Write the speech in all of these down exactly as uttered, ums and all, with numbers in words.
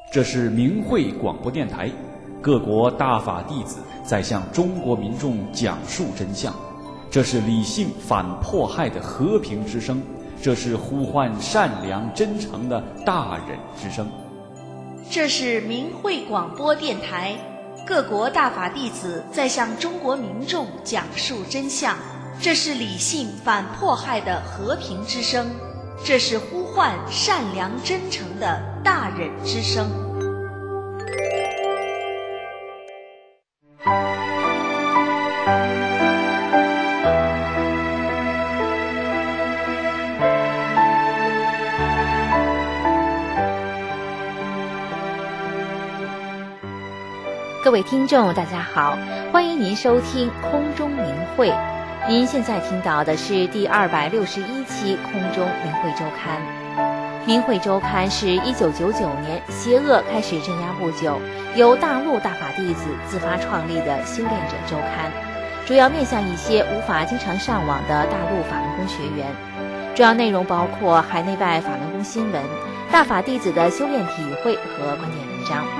这是明慧广播电台，各国大法弟子在向中国民众讲述真相。这是理性反迫害的和平之声，这是呼唤善良真诚的大忍之声。 这是明慧广播电台，各国大法弟子在向中国民众讲述真相。这是理性反迫害的和平之声，这是呼唤善良真诚的大忍之声。 各位听众大家好，欢迎您收听空中明慧。您现在听到的是第二百六十一期空中明慧周刊。明慧周刊是一九九九年邪恶开始镇压不久，由大陆大法弟子自发创立的修炼者周刊，主要面向一些无法经常上网的大陆法轮功学员。主要内容包括海内外法轮功新闻、大法弟子的修炼体会和观点文章。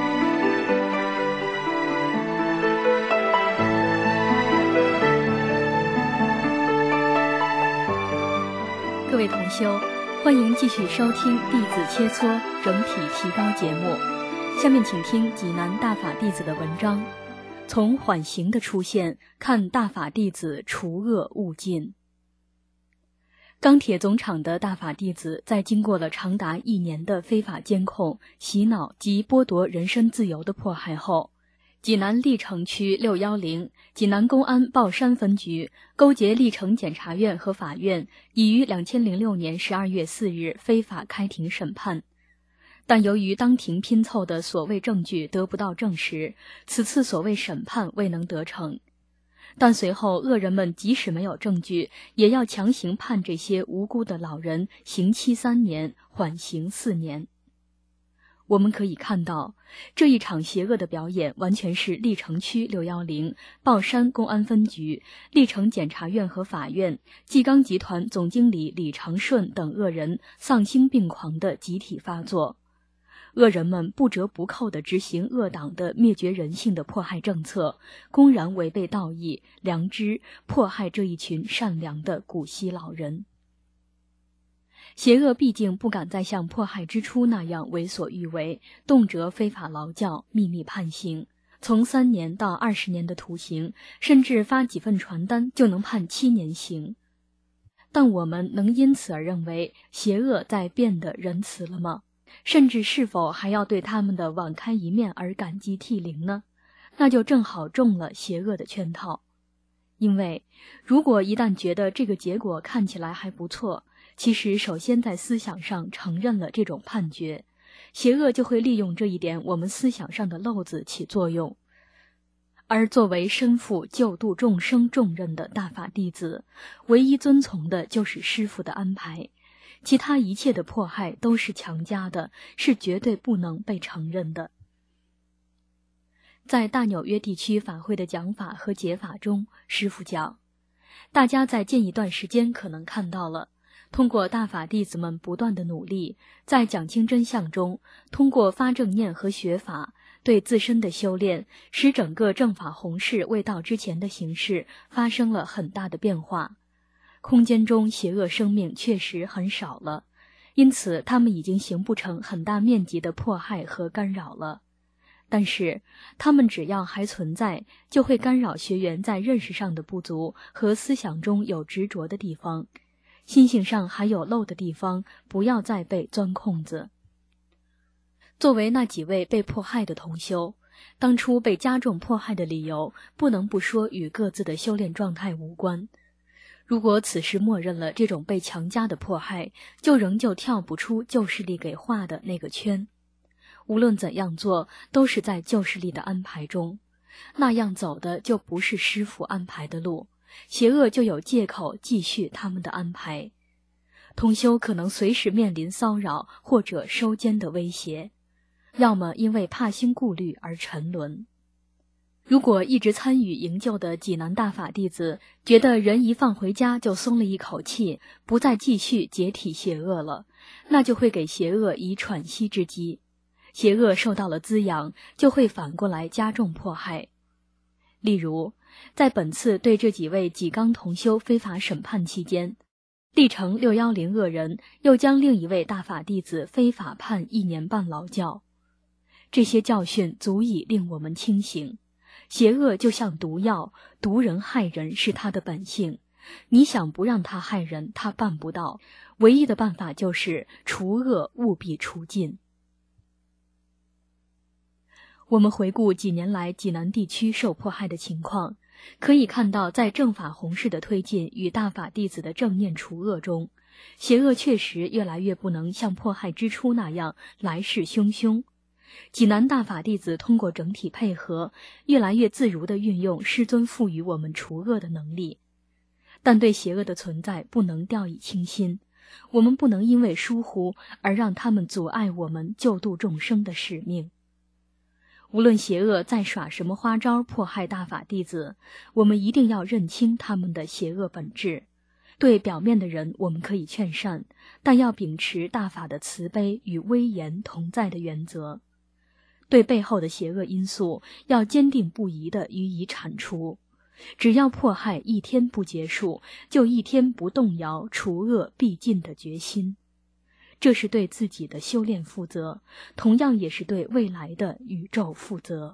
各位同修，欢迎继续收听弟子切磋整体提高节目。下面请听济南大法弟子的文章，从缓刑的出现看大法弟子除恶务尽。钢铁总厂的大法弟子在经过了长达一年的非法监控、洗脑及剥夺人身自由的迫害后，济南历城区六一零济南公安豹山分局勾结历城检察院和法院，已于二零零六年十二月四日非法开庭审判。但由于当庭拼凑的所谓证据得不到证实，此次所谓审判未能得逞。但随后恶人们即使没有证据，也要强行判这些无辜的老人刑期三年，缓刑四年。我们可以看到，这一场邪恶的表演完全是历城区六一零豹山公安分局、历城检察院和法院、纪钢集团总经理李长顺等恶人丧心病狂的集体发作。恶人们不折不扣地执行恶党的灭绝人性的迫害政策，公然违背道义、良知，迫害这一群善良的古稀老人。邪恶毕竟不敢再像迫害之初那样为所欲为，动辄非法劳教、秘密判刑，从三年到二十年的徒刑，甚至发几份传单就能判七年刑。但我们能因此而认为邪恶在变得仁慈了吗？甚至是否还要对他们的网开一面而感激涕零呢？那就正好中了邪恶的圈套。因为如果一旦觉得这个结果看起来还不错，其实首先在思想上承认了这种判决，邪恶就会利用这一点我们思想上的漏子起作用。而作为身负救度众生重任的大法弟子，唯一遵从的就是师父的安排，其他一切的迫害都是强加的，是绝对不能被承认的。在大纽约地区法会的讲法和解法中，师父讲，大家在近一段时间可能看到了，通过大法弟子们不断的努力，在讲清真相中，通过发正念和学法，对自身的修炼，使整个正法弘誓未到之前的形势发生了很大的变化。空间中邪恶生命确实很少了，因此他们已经形不成很大面积的迫害和干扰了。但是他们只要还存在，就会干扰学员在认识上的不足和思想中有执着的地方，心性上还有漏的地方，不要再被钻空子。作为那几位被迫害的同修，当初被加重迫害的理由，不能不说与各自的修炼状态无关。如果此时默认了这种被强加的迫害，就仍旧跳不出旧势力给画的那个圈。无论怎样做，都是在旧势力的安排中，那样走的就不是师父安排的路，邪恶就有借口继续他们的安排。同修可能随时面临骚扰或者收监的威胁，要么因为怕心顾虑而沉沦。如果一直参与营救的济南大法弟子觉得人一放回家就松了一口气，不再继续解体邪恶了，那就会给邪恶以喘息之机。 邪恶受到了滋养，就会反过来加重迫害。例如，在本次对这几位纪纲同修非法审判期间，历城六一零恶人又将另一位大法弟子非法判一年半劳教。这些教训足以令我们清醒，邪恶就像毒药，毒人害人是他的本性，你想不让他害人，他办不到，唯一的办法就是除恶务必除尽。我们回顾几年来济南地区受迫害的情况，可以看到在正法弘誓的推进与大法弟子的正念除恶中，邪恶确实越来越不能像迫害之初那样来势汹汹。济南大法弟子通过整体配合，越来越自如地运用师尊赋予我们除恶的能力。但对邪恶的存在不能掉以轻心，我们不能因为疏忽而让他们阻碍我们救度众生的使命。无论邪恶在耍什么花招迫害大法弟子，我们一定要认清他们的邪恶本质。对表面的人我们可以劝善，但要秉持大法的慈悲与威严同在的原则。对背后的邪恶因素要坚定不移地予以铲除。只要迫害一天不结束，就一天不动摇除恶必尽的决心。这是对自己的修炼负责，同样也是对未来的宇宙负责。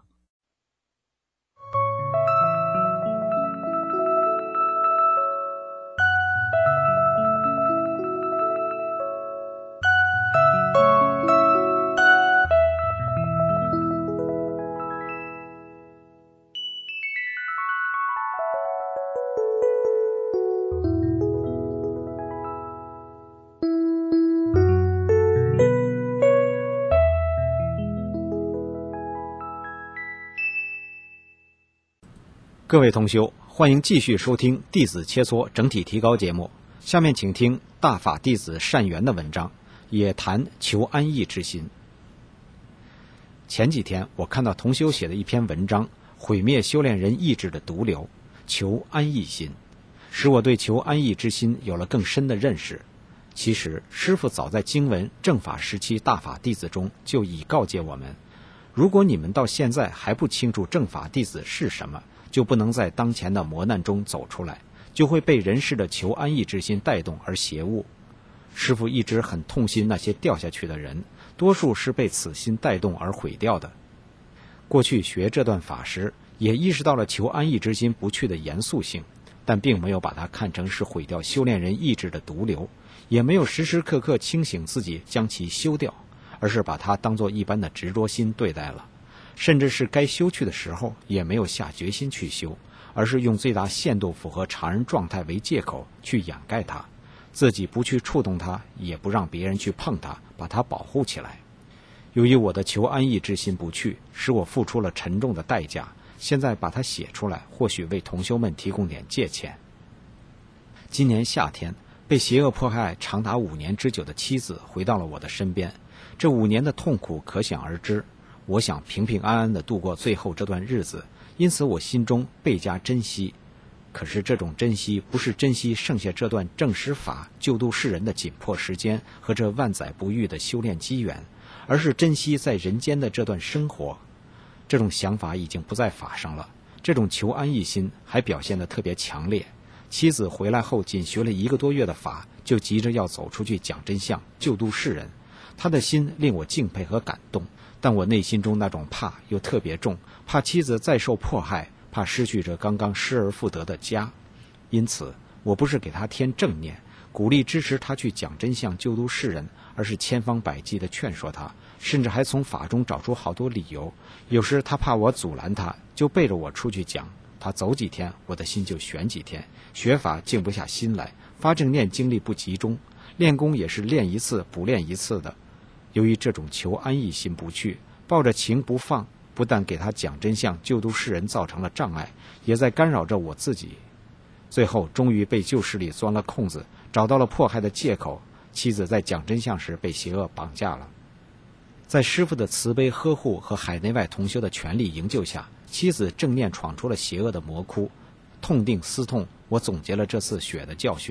各位同修，欢迎继续收听弟子切磋整体提高节目。下面请听大法弟子善缘的文章，也谈求安逸之心。前几天我看到同修写的一篇文章，毁灭修炼人意志的毒瘤，求安逸心，使我对求安逸之心有了更深的认识。其实师父早在经文正法时期大法弟子中就已告诫我们，如果你们到现在还不清楚正法弟子是什么，就不能在当前的磨难中走出来，就会被人世的求安逸之心带动而邪误。师父一直很痛心那些掉下去的人，多数是被此心带动而毁掉的。过去学这段法时，也意识到了求安逸之心不去的严肃性，但并没有把它看成是毁掉修炼人意志的毒瘤，也没有时时刻刻清醒自己将其修掉，而是把它当作一般的执着心对待了。甚至是该修去的时候也没有下决心去修，而是用最大限度符合常人状态为借口去掩盖它，自己不去触动它，也不让别人去碰它，把它保护起来。由于我的求安逸之心不去，使我付出了沉重的代价，现在把它写出来，或许为同修们提供点借鉴。今年夏天，被邪恶迫害长达五年之久的妻子回到了我的身边，这五年的痛苦可想而知。我想平平安安地度过最后这段日子，因此我心中倍加珍惜。可是这种珍惜不是珍惜剩下这段正实法救度世人的紧迫时间和这万载不遇的修炼机缘，而是珍惜在人间的这段生活。这种想法已经不在法上了，这种求安逸心还表现得特别强烈。妻子回来后仅学了一个多月的法，就急着要走出去讲真相救度世人，他的心令我敬佩和感动。但我内心中那种怕又特别重，怕妻子再受迫害，怕失去这刚刚失而复得的家。因此我不是给他添正念，鼓励支持他去讲真相救度世人，而是千方百计地劝说他，甚至还从法中找出好多理由。有时他怕我阻拦他，就背着我出去讲，他走几天我的心就悬几天，学法静不下心来，发正念精力不集中，练功也是练一次补练一次的。由于这种求安逸心不去，抱着情不放，不但给他讲真相救度世人造成了障碍，也在干扰着我自己。最后终于被旧势力钻了空子，找到了迫害的借口，妻子在讲真相时被邪恶绑架了。在师父的慈悲呵护和海内外同修的全力营救下，妻子正念闯出了邪恶的魔窟。痛定思痛，我总结了这次血的教训，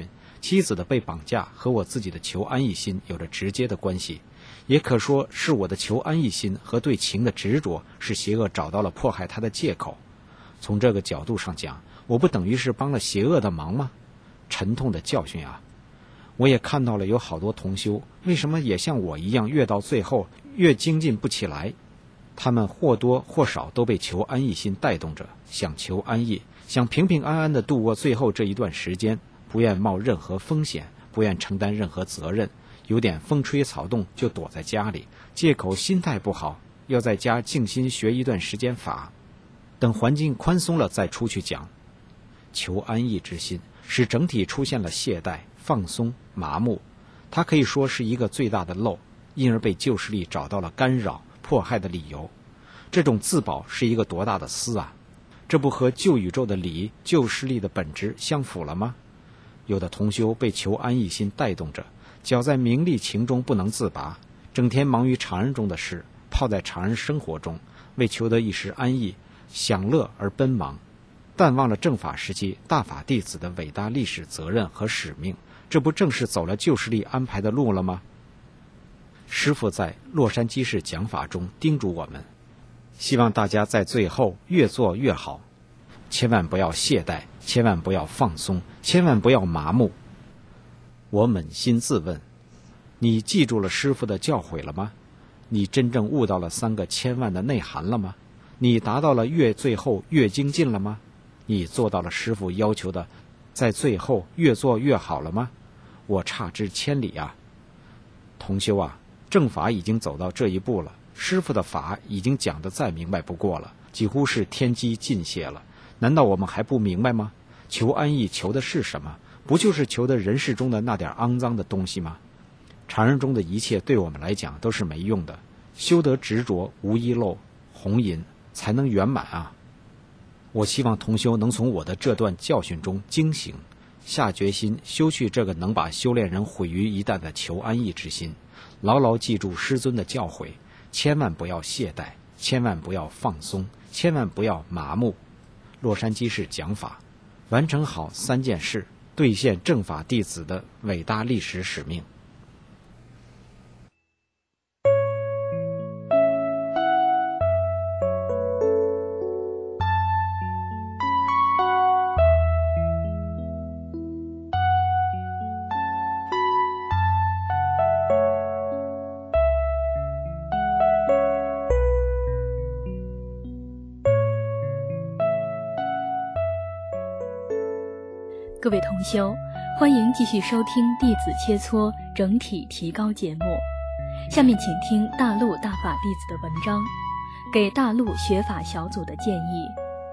妻子的被绑架和我自己的求安逸心有着直接的关系，也可说是我的求安逸心和对情的执着使邪恶找到了迫害他的借口。从这个角度上讲，我不等于是帮了邪恶的忙吗？沉痛的教训啊！我也看到了有好多同修为什么也像我一样越到最后越精进不起来。他们或多或少都被求安逸心带动着，想求安逸，想平平安安地度过最后这一段时间，不愿冒任何风险，不愿承担任何责任，有点风吹草动就躲在家里，借口心态不好，要在家静心学一段时间法，等环境宽松了再出去讲。求安逸之心使整体出现了懈怠、放松、麻木，它可以说是一个最大的漏，因而被旧势力找到了干扰、迫害的理由。这种自保是一个多大的私啊！这不和旧宇宙的理、旧势力的本质相符了吗？有的同修被求安逸心带动着，搅在名利情中不能自拔，整天忙于常人中的事，泡在常人生活中，为求得一时安逸、享乐而奔忙，但忘了正法时期大法弟子的伟大历史责任和使命，这不正是走了旧势力安排的路了吗？师父在洛杉矶市讲法中叮嘱我们，希望大家在最后越做越好，千万不要懈怠，千万不要放松，千万不要麻木。我扪心自问，你记住了师父的教诲了吗？你真正悟到了三个千万的内涵了吗？你达到了越最后越精进了吗？你做到了师父要求的在最后越做越好了吗？我差之千里啊！同修啊，正法已经走到这一步了，师父的法已经讲得再明白不过了，几乎是天机尽泄了。难道我们还不明白吗？求安逸求的是什么？不就是求的人世中的那点肮脏的东西吗？常人中的一切对我们来讲都是没用的，修得执着无遗漏红银才能圆满啊！我希望同修能从我的这段教训中惊醒，下决心修去这个能把修炼人毁于一旦的求安逸之心，牢牢记住师尊的教诲，千万不要懈怠，千万不要放松，千万不要麻木。洛杉矶市讲法，完成好三件事，兑现正法弟子的伟大历史使命。 各位同修，欢迎继续收听弟子切磋整体提高节目。下面请听大陆大法弟子的文章，给大陆学法小组的建议。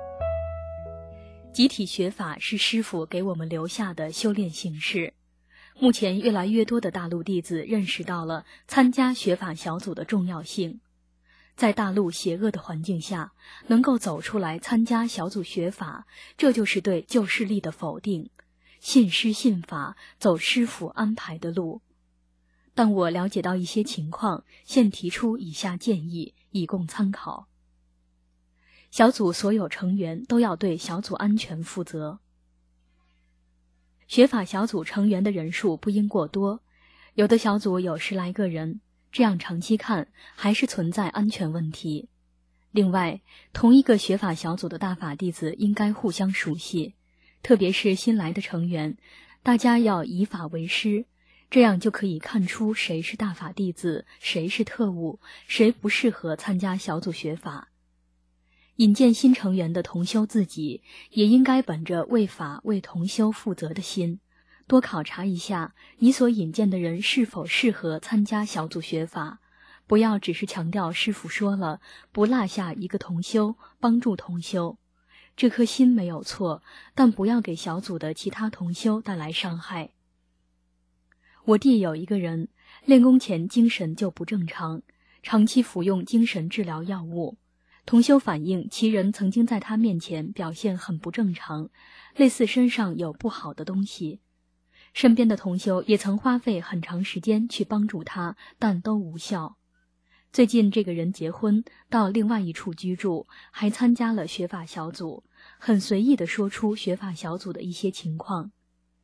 集体学法是师父给我们留下的修炼形式。目前越来越多的大陆弟子认识到了参加学法小组的重要性。在大陆邪恶的环境下，能够走出来参加小组学法，这就是对旧势力的否定。信师信法，走师父安排的路。但我了解到一些情况，现提出以下建议，以供参考。小组所有成员都要对小组安全负责。学法小组成员的人数不应过多，有的小组有十来个人，这样长期看还是存在安全问题。另外，同一个学法小组的大法弟子应该互相熟悉，特别是新来的成员，大家要以法为师，这样就可以看出谁是大法弟子，谁是特务，谁不适合参加小组学法。引荐新成员的同修自己也应该本着为法为同修负责的心，多考察一下你所引荐的人是否适合参加小组学法，不要只是强调师父说了，不落下一个同修，帮助同修。这颗心没有错，但不要给小组的其他同修带来伤害。我弟有一个人，练功前精神就不正常，长期服用精神治疗药物。同修反映其人曾经在他面前表现很不正常，类似身上有不好的东西。身边的同修也曾花费很长时间去帮助他，但都无效。最近这个人结婚，到另外一处居住，还参加了学法小组，很随意地说出学法小组的一些情况。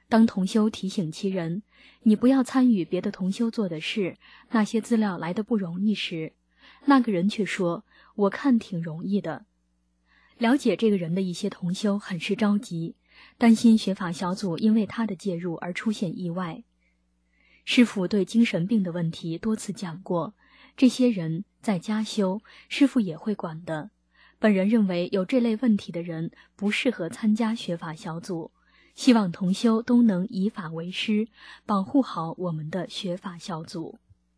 当同修提醒其人，你不要参与别的同修做的事，那些资料来得不容易时，那个人却说，我看挺容易的。了解这个人的一些同修很是着急，担心学法小组因为他的介入而出现意外。师父对精神病的问题多次讲过，这些人在家修，师父也会管的。本人认为有这类问题的人不适合参加学法小组，希望同修都能以法为师，保护好我们的学法小组。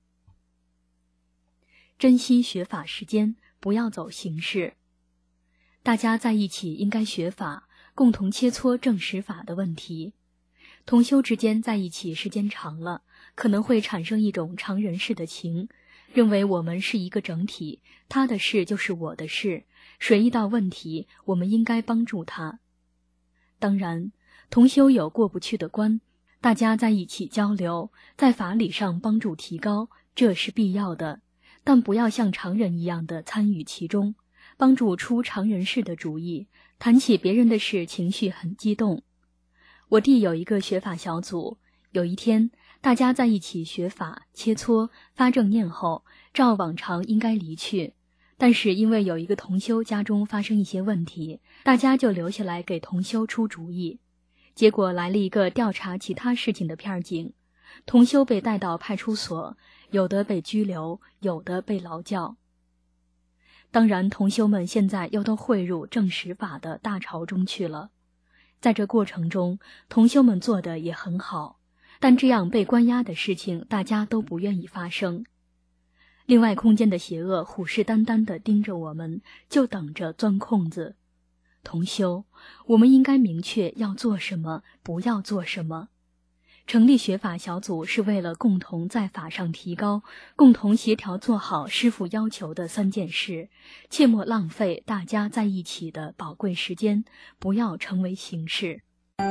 珍惜学法时间，不要走形式。大家在一起应该学法，共同切磋正实法的问题。同修之间在一起时间长了，可能会产生一种常人式的情，认为我们是一个整体，他的事就是我的事，谁遇到问题，我们应该帮助他。当然，同修有过不去的关，大家在一起交流，在法理上帮助提高，这是必要的，但不要像常人一样的参与其中，帮助出常人式的主意，谈起别人的事情绪很激动。我弟有一个学法小组，有一天大家在一起学法切磋发正念后，照往常应该离去，但是因为有一个同修家中发生一些问题，大家就留下来给同修出主意。结果来了一个调查其他事情的片警，同修被带到派出所，有的被拘留，有的被劳教。当然同修们现在又都汇入正实法的大潮中去了。在这过程中，同修们做的也很好，但这样被关押的事情大家都不愿意发生。另外空间的邪恶虎视眈眈地盯着我们，就等着钻空子。同修，我们应该明确要做什么，不要做什么。成立学法小组是为了共同在法上提高，共同协调做好师父要求的三件事，切莫浪费大家在一起的宝贵时间，不要成为形式。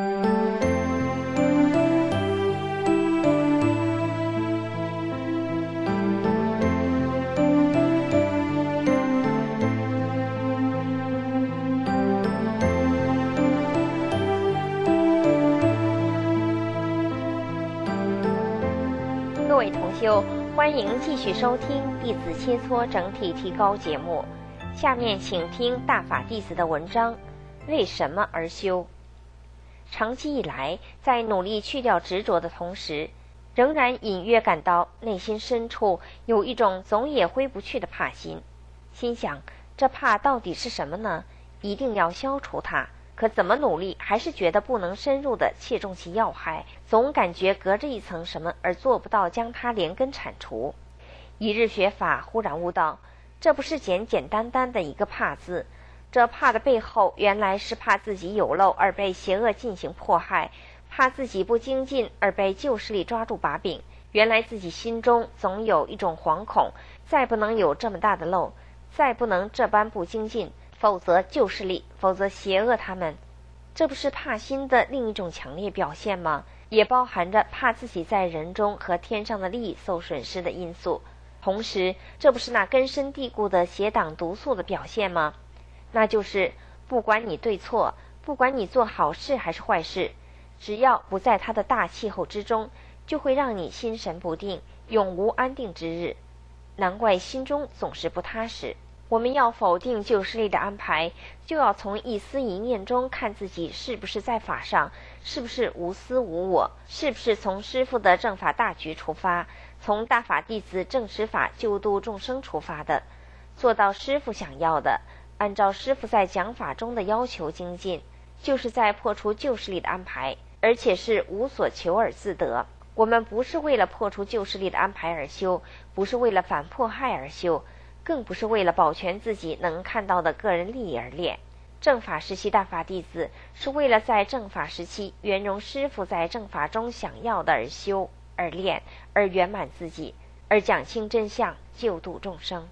各位同修，欢迎继续收听弟子切磋整体提高节目。下面请听大法弟子的文章：为什么而修？长期以来，在努力去掉执着的同时，仍然隐约感到内心深处有一种总也挥不去的怕心。心想，这怕到底是什么呢？一定要消除它。可怎么努力，还是觉得不能深入地切中其要害，总感觉隔着一层什么而做不到将它连根铲除。一日学法，忽然悟到，这不是简简单单的一个怕字，这怕的背后原来是怕自己有漏而被邪恶进行迫害，怕自己不精进而被旧势力抓住把柄。原来自己心中总有一种惶恐，再不能有这么大的漏，再不能这般不精进，否则旧势力，否则邪恶他们。这不是怕心的另一种强烈表现吗？也包含着怕自己在人中和天上的利益受损失的因素。同时，这不是那根深蒂固的邪党毒素的表现吗？那就是不管你对错，不管你做好事还是坏事，只要不在它的大气候之中，就会让你心神不定，永无安定之日。难怪心中总是不踏实。我们要否定旧势力的安排，就要从一丝一念中看自己是不是在法上，是不是无私无我，是不是从师父的正法大局出发，从大法弟子正实法救度众生出发的，做到师父想要的，按照师父在讲法中的要求精进，就是在破除旧势力的安排，而且是无所求而自得。我们不是为了破除旧势力的安排而修，不是为了反迫害而修，更不是为了保全自己能看到的个人利益而练。正法时期大法弟子是为了在正法时期圆融师父在正法中想要的而修而练，而圆满自己，而讲清真相，救度众生。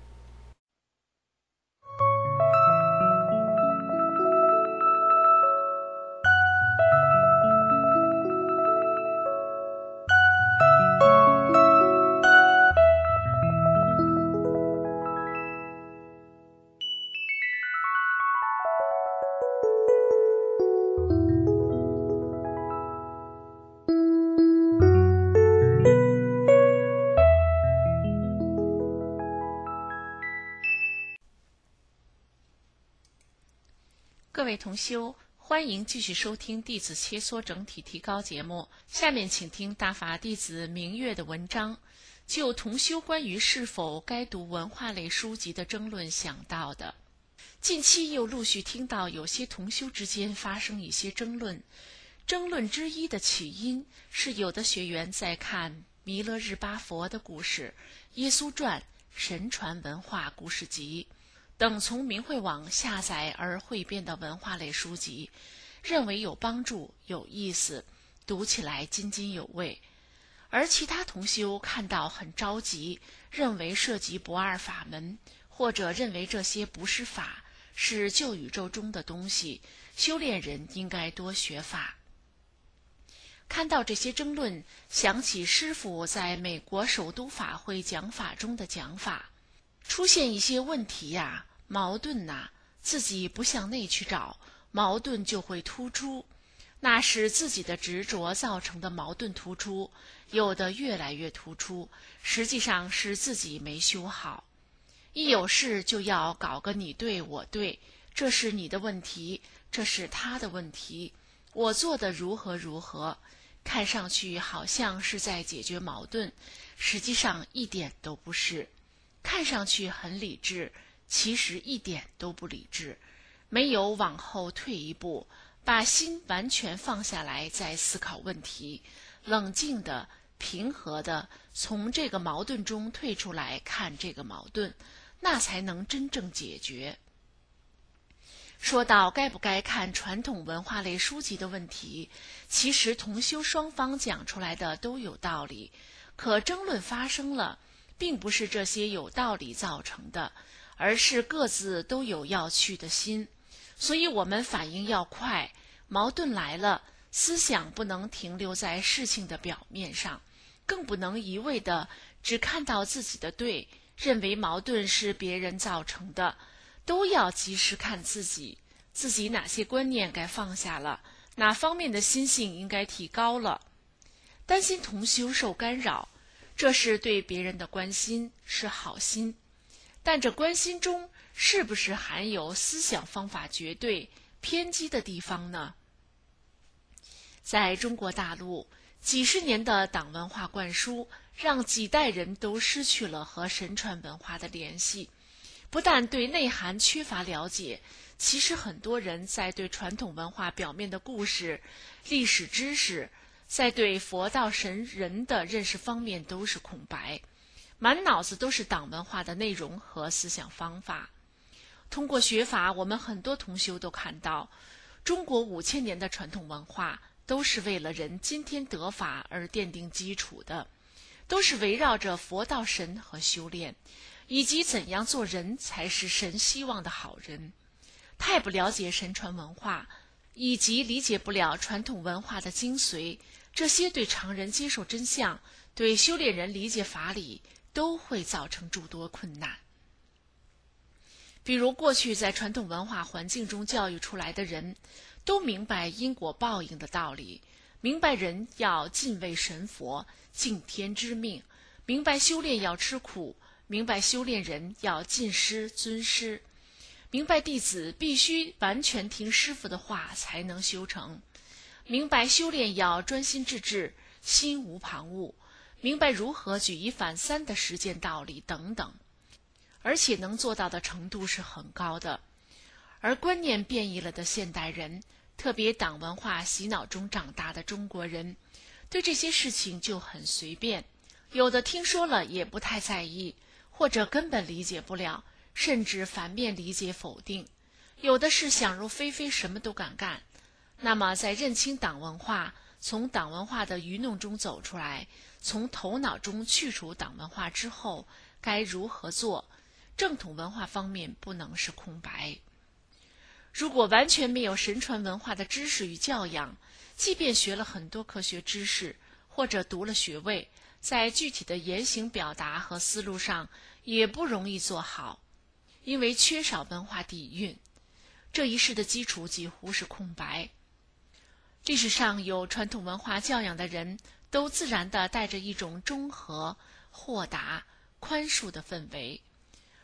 位同修，欢迎继续收听弟子切磋整体提高节目。下面请听大法弟子明月的文章，就同修关于是否该读文化类书籍的争论想到的。近期又陆续听到有些同修之间发生一些争论，争论之一的起因是有的学员在看弥勒日巴佛的故事、耶稣传、神传文化故事集等从明慧网下载而汇编的文化类书籍，认为有帮助、有意思，读起来津津有味。而其他同修看到很着急，认为涉及不二法门，或者认为这些不是法，是旧宇宙中的东西，修炼人应该多学法。看到这些争论，想起师父在美国首都法会讲法中的讲法，出现一些问题呀、矛盾呐、自己不向内去找，矛盾就会突出，那是自己的执着造成的矛盾突出，有的越来越突出，实际上是自己没修好。一有事就要搞个你对我对，这是你的问题，这是他的问题，我做的如何如何，看上去好像是在解决矛盾，实际上一点都不是。看上去很理智，其实一点都不理智，没有往后退一步，把心完全放下来再思考问题，冷静的、平和的从这个矛盾中退出来看这个矛盾，那才能真正解决。说到该不该看传统文化类书籍的问题，其实同修双方讲出来的都有道理，可争论发生了，并不是这些有道理造成的，而是各自都有要去的心。所以我们反应要快，矛盾来了，思想不能停留在事情的表面上，更不能一味的只看到自己的对，认为矛盾是别人造成的，都要及时看自己，自己哪些观念该放下了，哪方面的心性应该提高了。担心同修受干扰，这是对别人的关心，是好心，但这关心中是不是含有思想方法绝对偏激的地方呢？在中国大陆，几十年的党文化灌输，让几代人都失去了和神传文化的联系，不但对内涵缺乏了解，其实很多人在对传统文化表面的故事、历史知识，在对佛道神人的认识方面都是空白，满脑子都是党文化的内容和思想方法。通过学法，我们很多同修都看到，中国五千年的传统文化都是为了人今天得法而奠定基础的，都是围绕着佛道神和修炼，以及怎样做人才是神希望的好人。太不了解神传文化，以及理解不了传统文化的精髓，这些对常人接受真相，对修炼人理解法理，都会造成诸多困难。比如过去在传统文化环境中教育出来的人，都明白因果报应的道理，明白人要敬畏神佛，敬天之命，明白修炼要吃苦，明白修炼人要敬师尊师，明白弟子必须完全听师父的话才能修成，明白修炼要专心致志，心无旁骛，明白如何举一反三的实践道理等等，而且能做到的程度是很高的。而观念变异了的现代人，特别党文化洗脑中长大的中国人，对这些事情就很随便，有的听说了也不太在意，或者根本理解不了，甚至反面理解否定，有的是想入非非，什么都敢干。那么在认清党文化，从党文化的愚弄中走出来，从头脑中去除党文化之后，该如何做？正统文化方面不能是空白。如果完全没有神传文化的知识与教养，即便学了很多科学知识，或者读了学位，在具体的言行表达和思路上也不容易做好，因为缺少文化底蕴，这一世的基础几乎是空白。历史上有传统文化教养的人，都自然地带着一种中和、豁达、宽恕的氛围，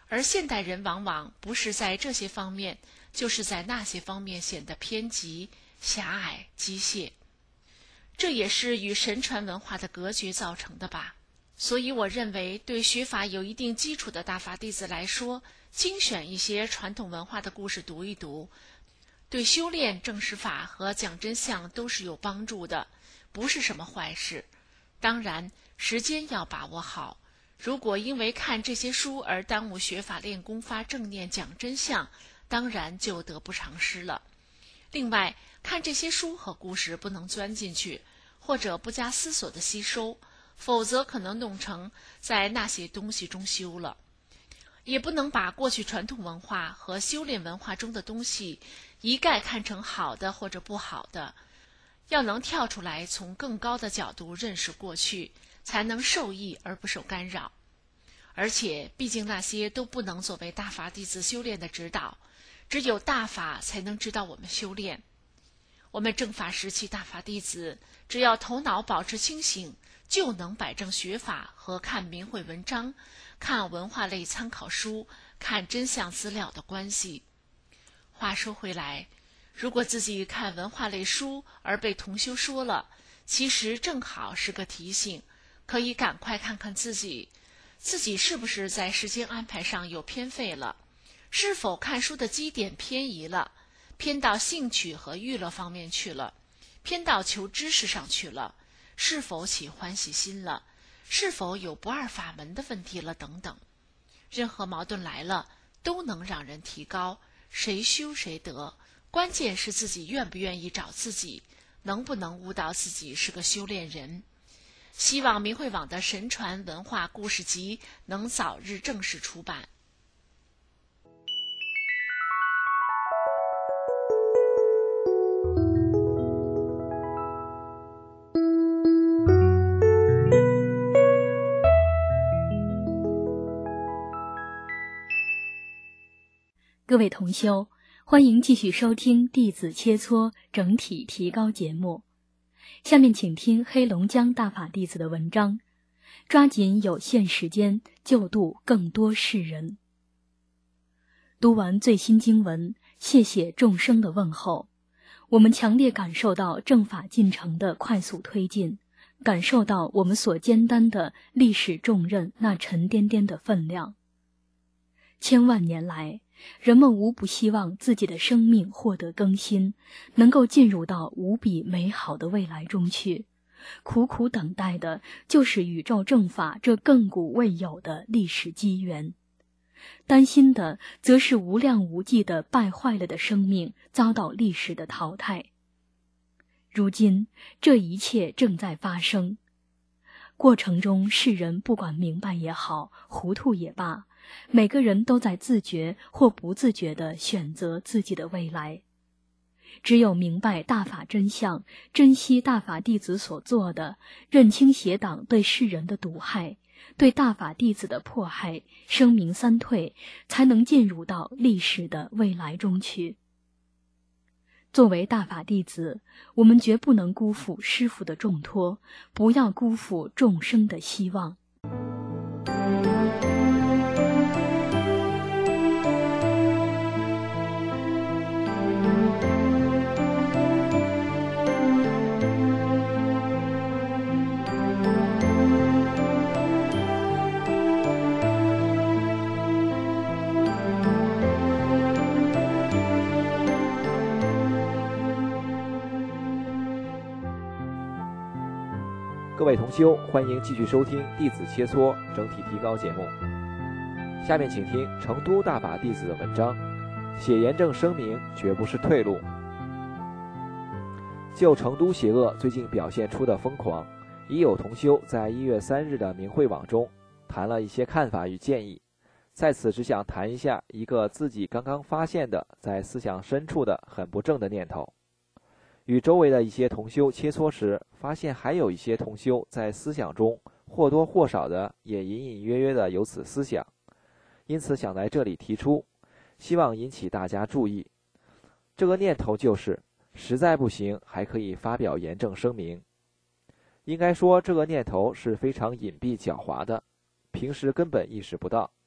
而现代人往往不是在这些方面，就是在那些方面显得偏激、狭隘、机械。这也是与神传文化的隔绝造成的吧。所以我认为，对学法有一定基础的大法弟子来说，精选一些传统文化的故事读一读，对修炼证实法和讲真相都是有帮助的，不是什么坏事。当然，时间要把握好。如果因为看这些书而耽误学法练功发正念讲真相，当然就得不偿失了。另外，看这些书和故事不能钻进去，或者不加思索的吸收，否则可能弄成在那些东西中修了。也不能把过去传统文化和修炼文化中的东西一概看成好的或者不好的，要能跳出来，从更高的角度认识过去，才能受益而不受干扰。而且毕竟那些都不能作为大法弟子修炼的指导，只有大法才能指导我们修炼。我们正法时期大法弟子，只要头脑保持清醒，就能摆正学法和看明慧文章、看文化类参考书、看真相资料的关系。话说回来，如果自己看文化类书而被同修说了，其实正好是个提醒，可以赶快看看自己，自己是不是在时间安排上有偏废了，是否看书的基点偏移了，偏到兴趣和娱乐方面去了，偏到求知识上去了，是否起欢喜心了，是否有不二法门的问题了等等。任何矛盾来了，都能让人提高，谁修谁得，关键是自己愿不愿意找自己，能不能悟到自己是个修炼人。希望明慧网的神传文化故事集能早日正式出版。 各位同修，欢迎继续收听弟子切磋整体提高节目。下面请听黑龙江大法弟子的文章，抓紧有限时间救度更多世人。读完最新经文，谢谢众生的问候，我们强烈感受到正法进程的快速推进，感受到我们所肩担的历史重任那沉甸甸的分量。千万年来，人们无不希望自己的生命获得更新，能够进入到无比美好的未来中去，苦苦等待的就是宇宙正法这亘古未有的历史机缘。担心的则是无量无际的败坏了的生命遭到历史的淘汰。如今这一切正在发生，过程中世人不管明白也好，糊涂也罢，每个人都在自觉或不自觉地选择自己的未来。只有明白大法真相，珍惜大法弟子所做的，认清邪党对世人的毒害，对大法弟子的迫害，声明三退，才能进入到历史的未来中去。作为大法弟子，我们绝不能辜负师父的重托，不要辜负众生的希望。 各位同修，欢迎继续收听弟子切磋整体提高节目。下面请听成都大法弟子的文章，写严正声明绝不是退路。就成都邪恶最近表现出的疯狂，已有同修在一月三日的明慧网中谈了一些看法与建议。在此只想谈一下一个自己刚刚发现的在思想深处的很不正的念头。与周围的一些同修切磋时，发现还有一些同修在思想中或多或少的也隐隐约约的有此思想，因此想在这里提出，希望引起大家注意。这个念头就是，实在不行还可以发表严正声明。应该说这个念头是非常隐蔽狡猾的，平时根本意识不到，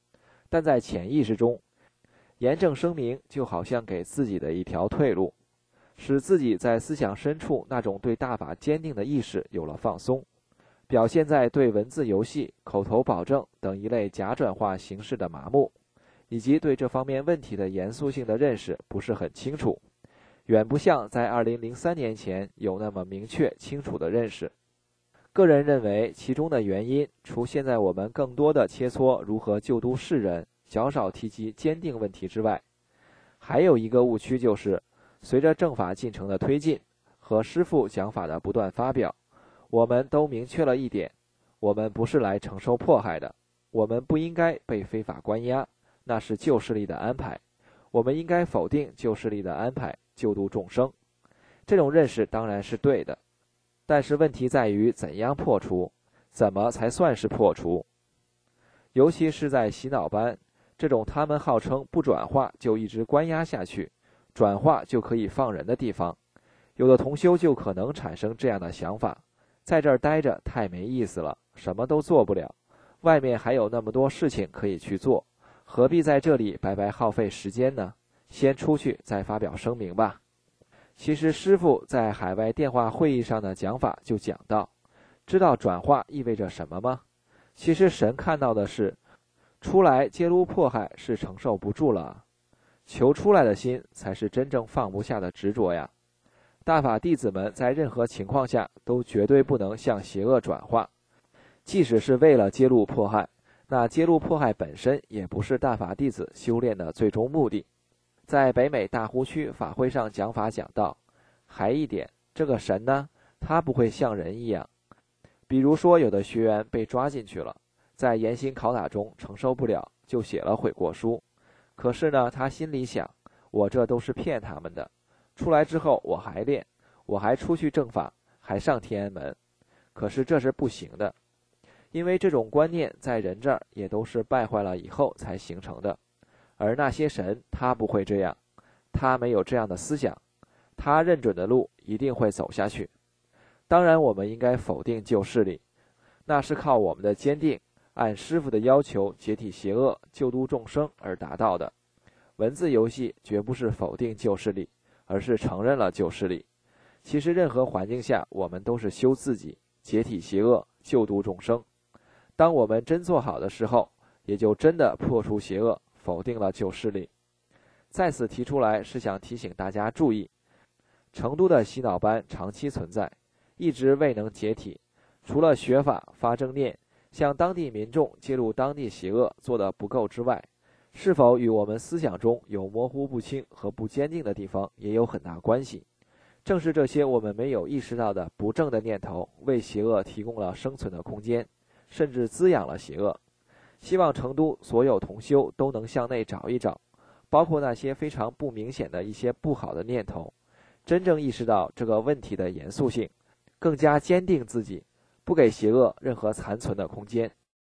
但在潜意识中，严正声明就好像给自己的一条退路，使自己在思想深处那种对大法坚定的意识有了放松，表现在对文字游戏、口头保证等一类假转化形式的麻木，以及对这方面问题的严肃性的认识不是很清楚，远不像在二零零三年前有那么明确清楚的认识。个人认为，其中的原因除现在我们更多的切磋如何救度世人，较少提及坚定问题之外，还有一个误区就是，随着正法进程的推进和师父讲法的不断发表，我们都明确了一点：我们不是来承受迫害的，我们不应该被非法关押，那是旧势力的安排，我们应该否定旧势力的安排，救度众生。这种认识当然是对的，但是问题在于怎样破除，怎么才算是破除？尤其是在洗脑班这种他们号称不转化就一直关押下去，转化就可以放人的地方，有的同修就可能产生这样的想法：在这儿待着太没意思了，什么都做不了，外面还有那么多事情可以去做，何必在这里白白耗费时间呢？先出去再发表声明吧。其实师父在海外电话会议上的讲法就讲到，知道转化意味着什么吗？其实神看到的是，出来揭露迫害是承受不住了，求出来的心才是真正放不下的执着呀。大法弟子们在任何情况下都绝对不能向邪恶转化，即使是为了揭露迫害，那揭露迫害本身也不是大法弟子修炼的最终目的。在北美大湖区法会上讲法讲到，还一点，这个神呢，他不会像人一样。比如说有的学员被抓进去了，在严刑拷打中承受不了，就写了悔过书。可是呢，他心里想，我这都是骗他们的，出来之后我还练，我还出去正法，还上天安门。可是这是不行的，因为这种观念在人这儿也都是败坏了以后才形成的。而那些神他不会这样，他没有这样的思想，他认准的路一定会走下去。当然我们应该否定旧势力，那是靠我们的坚定，按师父的要求解体邪恶，救度众生而达到的。文字游戏绝不是否定旧势力，而是承认了旧势力。其实任何环境下我们都是修自己，解体邪恶，救度众生。当我们真做好的时候，也就真的破除邪恶，否定了旧势力。在此提出来是想提醒大家注意，成都的洗脑班长期存在，一直未能解体，除了学法发正念，向当地民众揭露当地邪恶做得不够之外，是否与我们思想中有模糊不清和不坚定的地方也有很大关系。正是这些我们没有意识到的不正的念头，为邪恶提供了生存的空间，甚至滋养了邪恶。希望成都所有同修都能向内找一找，包括那些非常不明显的一些不好的念头，真正意识到这个问题的严肃性，更加坚定自己，不给邪恶任何残存的空间。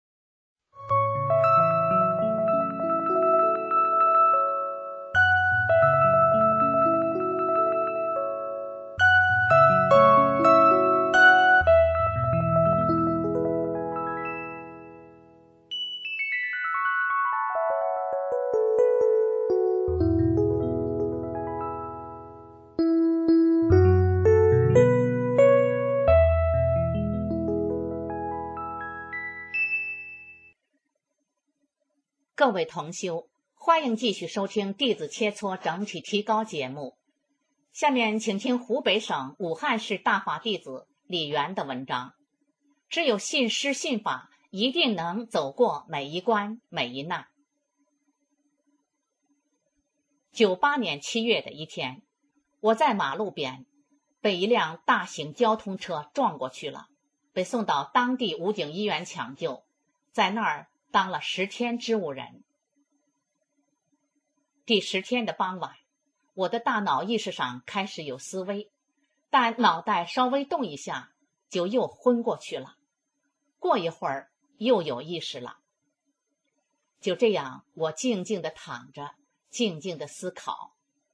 各位同修，欢迎继续收听弟子切磋整体提高节目。下面请听湖北省武汉市大法弟子李元的文章。只有信师信法，一定能走过每一关每一难。九八年七月的一天，我在马路边被一辆大型交通车撞过去了，被送到当地武警医院抢救，在那儿当了十天植物人。第十天的傍晚，我的大脑意识上开始有思维，但脑袋稍微动一下就又昏过去了，过一会儿又有意识了。就这样，我静静地躺着，静静地思考。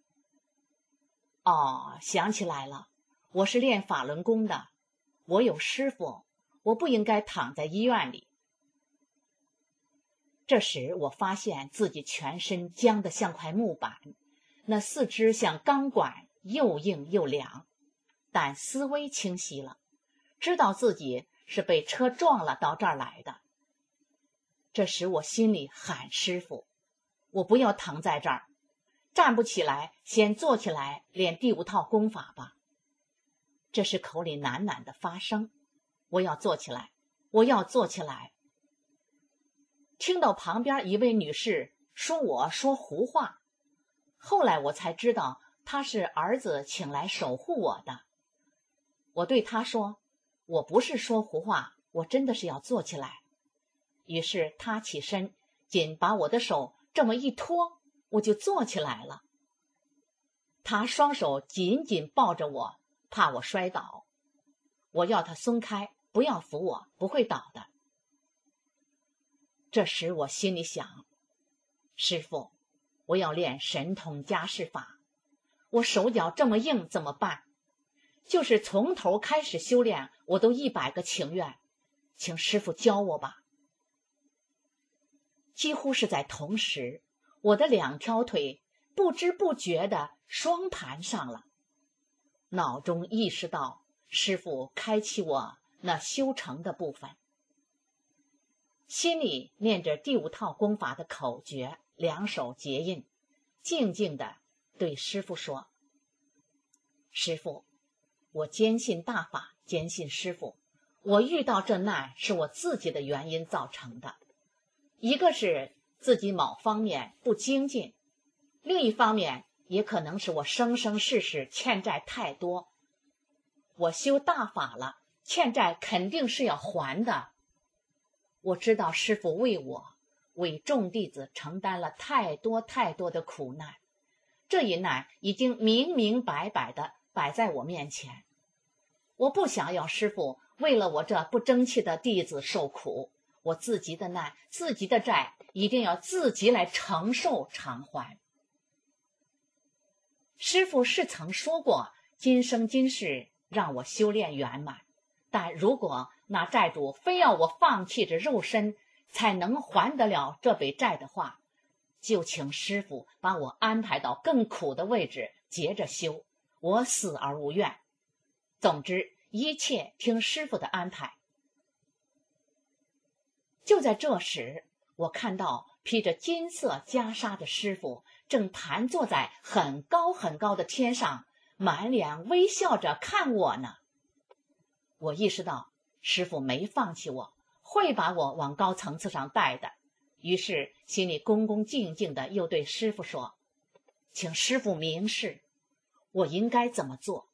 哦，想起来了，我是练法轮功的，我有师父，我不应该躺在医院里。 这时我发现自己全身僵得像块木板，那四肢像钢管，又硬又凉，但思维清晰了，知道自己是被车撞了到这儿来的。这时我心里喊师傅，我不要躺在这儿，站不起来，先坐起来练第五套功法吧。这是口里喃喃的发声，我要坐起来，我要坐起来。听到旁边一位女士说我说胡话，后来我才知道她是儿子请来守护我的。我对她说，我不是说胡话，我真的是要坐起来。于是她起身，仅把我的手这么一拖，我就坐起来了。她双手紧紧抱着我，怕我摔倒。我要她松开，不要扶我，不会倒的。这时我心里想，师父，我要练神通加士法，我手脚这么硬怎么办？就是从头开始修炼，我都一百个情愿，请师父教我吧。几乎是在同时，我的两条腿不知不觉地双盘上了，脑中意识到师父开启我那修成的部分，心里念着第五套功法的口诀，两手结印，静静地对师父说，师父，我坚信大法，坚信师父，我遇到这难是我自己的原因造成的，一个是自己某方面不精进，另一方面也可能是我生生世世欠债太多，我修大法了，欠债肯定是要还的。我知道师父为我为众弟子承担了太多太多的苦难，这一难已经明明白白的摆在我面前，我不想要师父为了我这不争气的弟子受苦，我自己的难自己的债一定要自己来承受偿还。师父是曾说过今生今世让我修炼圆满，但如果那债主非要我放弃着肉身才能还得了这笔债的话，就请师父把我安排到更苦的位置接着修，我死而无怨。总之一切听师父的安排。就在这时，我看到披着金色袈裟的师父正盘坐在很高很高的天上，满脸微笑着看我呢。我意识到师父没放弃我，会把我往高层次上带的，于是心里恭恭敬敬的又对师父说，请师父明示我应该怎么做。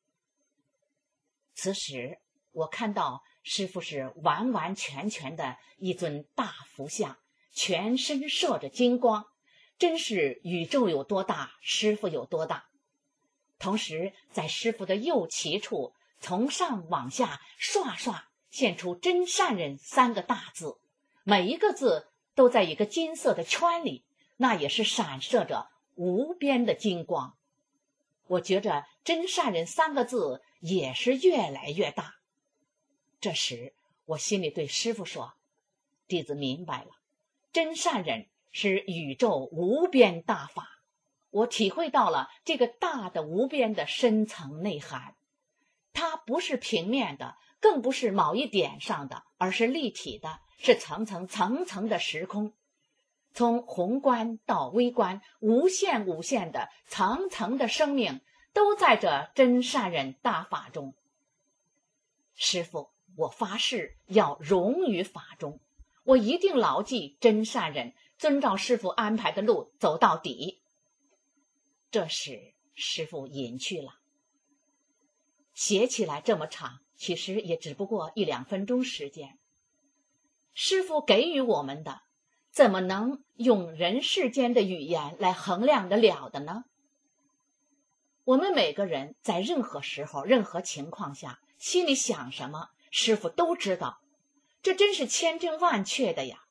此时我看到师父是完完全全的一尊大佛像，全身射着金光，真是宇宙有多大，师父有多大。同时在师父的右脐处，从上往下唰唰现出真善人三个大字，每一个字都在一个金色的圈里，那也是闪射着无边的金光。我觉着真善人三个字也是越来越大。这时我心里对师父说，弟子明白了，真善人是宇宙无边大法，我体会到了这个大的无边的深层内涵，它不是平面的，更不是某一点上的，而是立体的，是层层层层的时空，从宏观到微观，无限无限的层层的生命都在这真善人大法中。师父，我发誓要融于法中，我一定牢记真善人，遵照师父安排的路走到底。这时师父隐去了。写起来这么长，其实也只不过一两分钟时间。师父给予我们的，怎么能用人世间的语言来衡量得了的呢？我们每个人在任何时候任何情况下心里想什么，师父都知道，这真是千真万确的呀。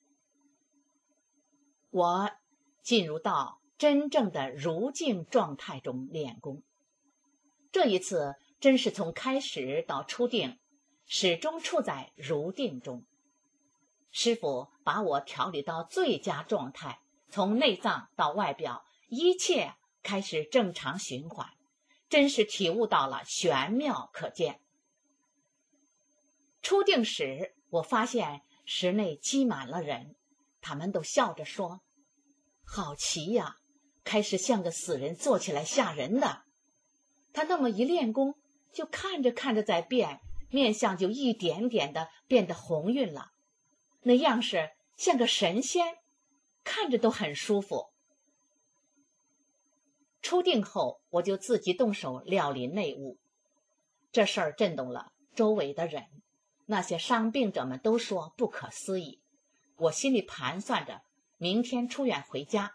我进入到真正的如镜状态中练功，这一次真是从开始到初定，始终处在如定中。 师傅把我调理到最佳状态，从内脏到外表，一切开始正常循环，真是体悟到了玄妙可见。出定时，我发现室内挤满了人，他们都笑着说：“好奇呀，开始像个死人，坐起来吓人的。”他那么一练功，就看着看着在变，面相就一点点的变得红晕了，那样式像个神仙，看着都很舒服。出定后，我就自己动手料理内务，这事儿震动了周围的人，那些伤病者们都说不可思议。我心里盘算着明天出院回家。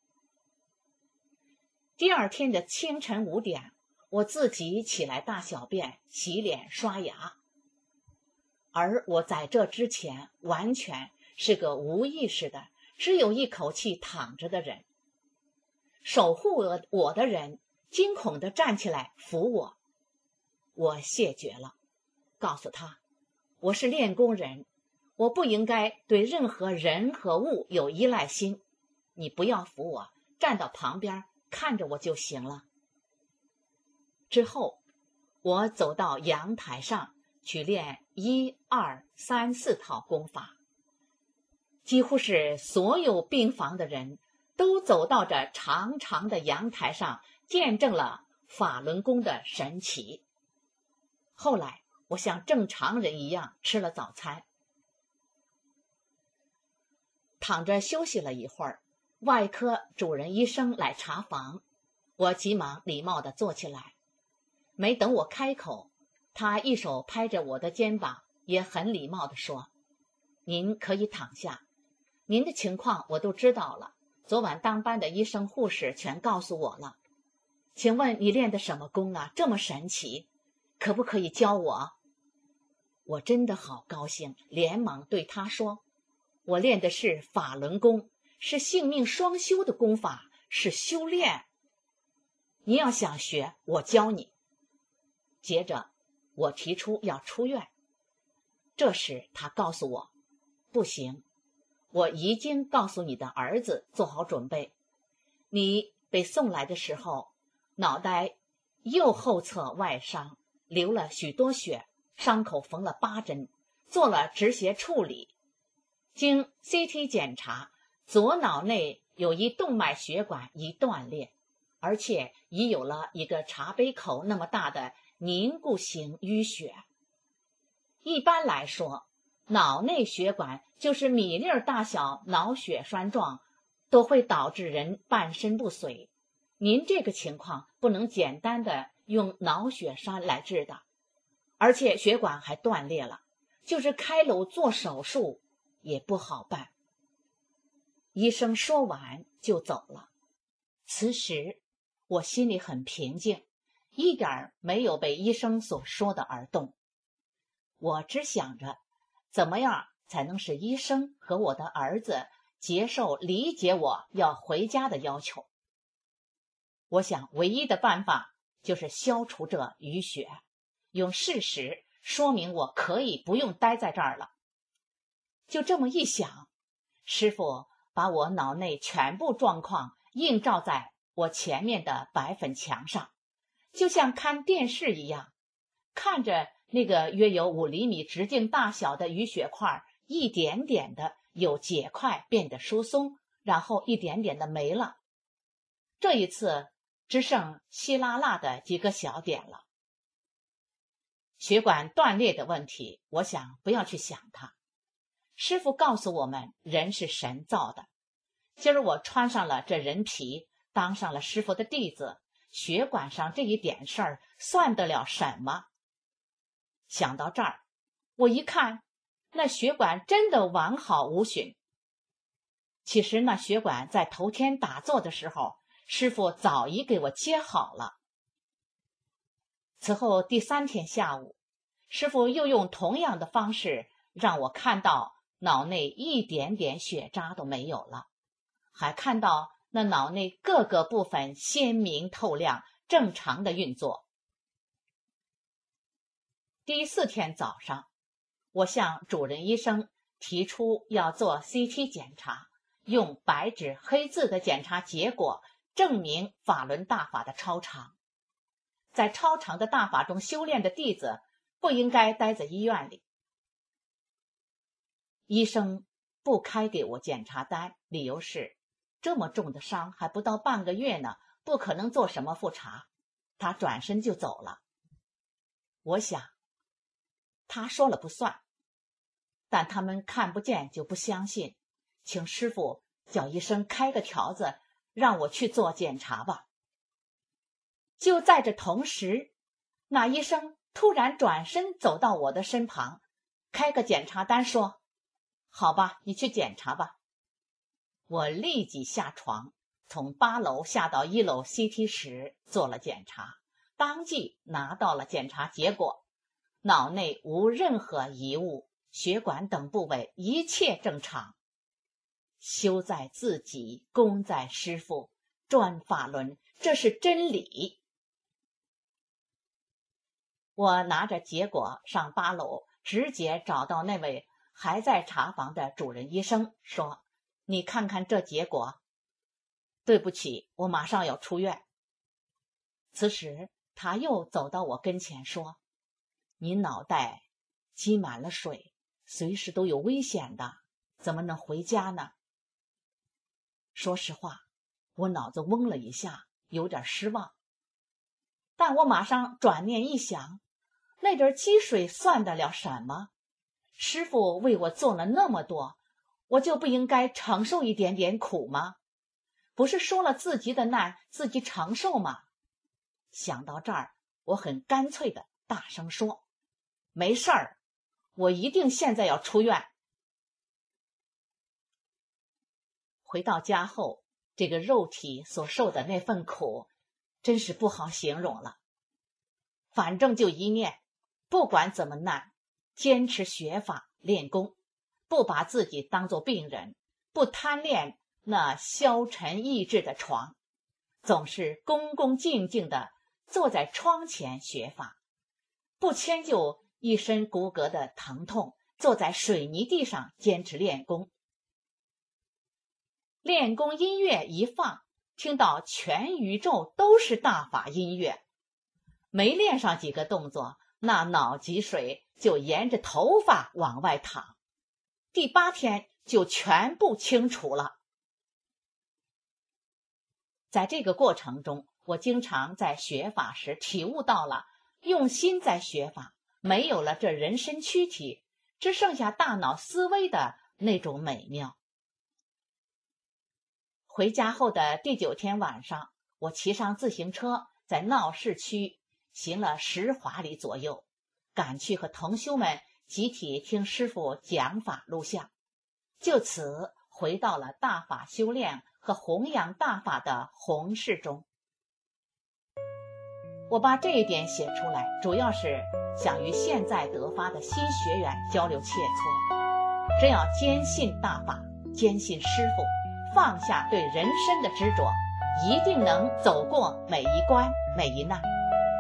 第二天的清晨五点，我自己起来大小便、洗脸、刷牙。而我在这之前完全是个无意识的，只有一口气躺着的人。守护我的人惊恐地站起来扶我，我谢绝了，告诉他，我是练功人，我不应该对任何人和物有依赖心，你不要扶我，站到旁边看着我就行了。之后，我走到阳台上去练一二三四套功法，几乎是所有病房的人都走到这长长的阳台上，见证了法轮功的神奇。后来，我像正常人一样吃了早餐，躺着休息了一会儿，外科主任医生来查房，我急忙礼貌地坐起来。没等我开口，他一手拍着我的肩膀，也很礼貌地说：“您可以躺下，您的情况我都知道了，昨晚当班的医生护士全告诉我了。请问你练的什么功啊？这么神奇，可不可以教我？”我真的好高兴，连忙对他说：“我练的是法轮功，是性命双修的功法，是修炼。你要想学，我教你。”接着，我提出要出院。这时他告诉我，不行，我已经告诉你的儿子做好准备。你被送来的时候，脑袋右后侧外伤，流了许多血，伤口缝了八针，做了止血处理。经 C T 检查，左脑内有一动脉血管已断裂，而且已有了一个茶杯口那么大的凝固型淤血。一般来说，脑内血管就是米粒大小脑血栓状，都会导致人半身不遂。您这个情况不能简单的用脑血栓来治的，而且血管还断裂了，就是开颅做手术也不好办。医生说完就走了。此时我心里很平静，一点没有被医生所说的而动。我只想着怎么样才能使医生和我的儿子接受理解我要回家的要求。我想唯一的办法就是消除这淤血，用事实说明我可以不用待在这儿了。就这么一想，师父把我脑内全部状况映照在我前面的白粉墙上，就像看电视一样，看着那个约有五厘米直径大小的淤血块一点点的由结块变得疏松，然后一点点的没了。这一次只剩稀拉拉的几个小点了。血管断裂的问题，我想不要去想它。师父告诉我们，人是神造的。今儿我穿上了这人皮，当上了师父的弟子，血管上这一点事儿算得了什么？想到这儿，我一看，那血管真的完好无损。其实那血管在头天打坐的时候，师父早已给我接好了。此后第三天下午，师父又用同样的方式让我看到脑内一点点血渣都没有了，还看到那脑内各个部分鲜明透亮，正常的运作。第四天早上，我向主任医生提出要做 C T 检查，用白纸黑字的检查结果证明法轮大法的超常。在超常的大法中修炼的弟子不应该待在医院里。医生不开给我检查单，理由是这么重的伤还不到半个月呢，不可能做什么复查。他转身就走了。我想他说了不算，但他们看不见就不相信，请师父叫医生开个条子让我去做检查吧。就在这同时，那医生突然转身走到我的身旁，开个检查单说，好吧，你去检查吧。我立即下床，从八楼下到一楼 C T 室做了检查，当即拿到了检查结果，脑内无任何遗物，血管等部位一切正常。修在自己，功在师父，转法轮，这是真理。我拿着结果上八楼，直接找到那位还在查房的主任医生，说，你看看这结果。对不起，我马上要出院。此时他又走到我跟前说，你脑袋积满了水，随时都有危险的，怎么能回家呢？说实话，我脑子嗡了一下，有点失望。但我马上转念一想，那点积水算得了什么？师父为我做了那么多，我就不应该承受一点点苦吗？不是说了自己的难自己承受吗？想到这儿，我很干脆的大声说，没事儿，我一定现在要出院。回到家后，这个肉体所受的那份苦真是不好形容了。反正就一念，不管怎么难，坚持学法练功，不把自己当作病人，不贪恋那消沉意志的床，总是恭恭敬敬地坐在窗前学法，不迁就一身骨骼的疼痛，坐在水泥地上坚持练功。练功音乐一放，听到全宇宙都是大法音乐，没练上几个动作，那脑积水就沿着头发往外淌，第八天就全部清除了。在这个过程中，我经常在学法时体悟到了用心在学法，没有了这人身躯体，只剩下大脑思维的那种美妙。回家后的第九天晚上，我骑上自行车，在闹市区行了十华里左右，赶去和同修们集体听师父讲法录像，就此回到了大法修炼和弘扬大法的弘事中。我把这一点写出来，主要是想与现在得发的新学员交流切磋。只要坚信大法，坚信师父，放下对人生的执着，一定能走过每一关每一难。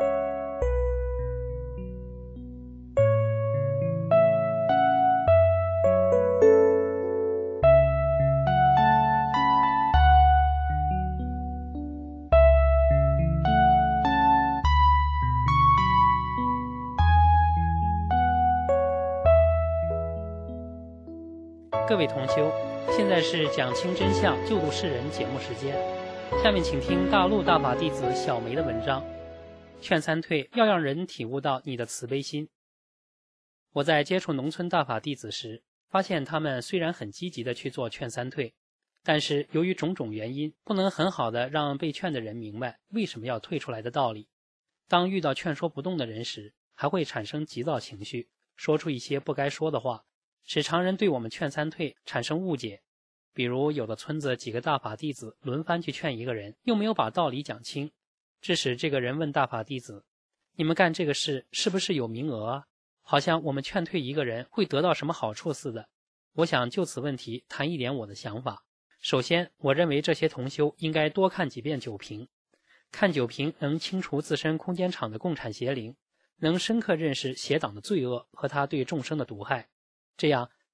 各位同修，现在是讲清真相救度世人节目时间，下面请听大陆大法弟子小梅的文章，劝三退要让人体悟到你的慈悲心。我在接触农村大法弟子时，发现他们虽然很积极地去做劝三退，但是由于种种原因，不能很好地让被劝的人明白为什么要退出来的道理。当遇到劝说不动的人时，还会产生急躁情绪，说出一些不该说的话，使常人对我们劝三退产生误解。比如有的村子几个大法弟子轮番去劝一个人，又没有把道理讲清，致使这个人问大法弟子，你们干这个事是不是有名额啊？好像我们劝退一个人会得到什么好处似的。我想就此问题谈一点我的想法。首先，我认为这些同修应该多看几遍九评，看九评能清除自身空间场的共产邪灵，能深刻认识邪党的罪恶和他对众生的毒害，这样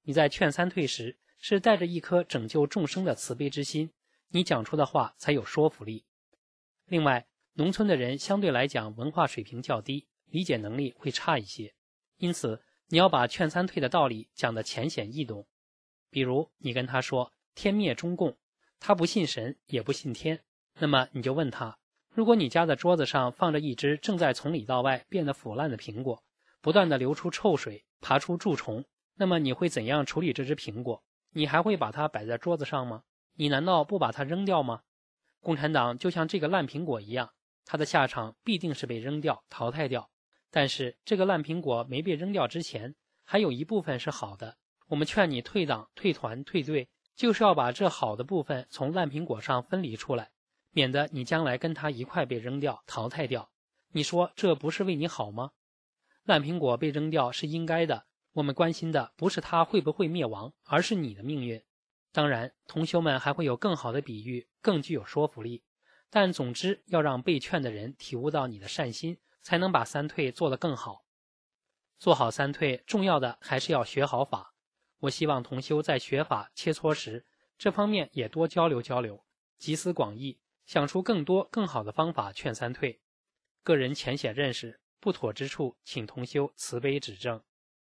你在劝三退时是带着一颗拯救众生的慈悲之心，你讲出的话才有说服力。另外，农村的人相对来讲文化水平较低，理解能力会差一些，因此你要把劝三退的道理讲得浅显易懂。比如你跟他说天灭中共，他不信神也不信天，那么你就问他，如果你家的桌子上放着一只正在从里到外变得腐烂的苹果，不断地流出臭水，爬出蛀虫，那么你会怎样处理这只苹果？你还会把它摆在桌子上吗？你难道不把它扔掉吗？共产党就像这个烂苹果一样，它的下场必定是被扔掉淘汰掉。但是这个烂苹果没被扔掉之前，还有一部分是好的。我们劝你退党退团退队，就是要把这好的部分从烂苹果上分离出来，免得你将来跟它一块被扔掉淘汰掉。你说这不是为你好吗？烂苹果被扔掉是应该的，我们关心的不是它会不会灭亡，而是你的命运。当然，同修们还会有更好的比喻，更具有说服力，但总之要让被劝的人体悟到你的善心，才能把三退做得更好。做好三退，重要的还是要学好法。我希望同修在学法切磋时，这方面也多交流交流，集思广益，想出更多更好的方法劝三退。个人浅显认识，不妥之处，请同修慈悲指正。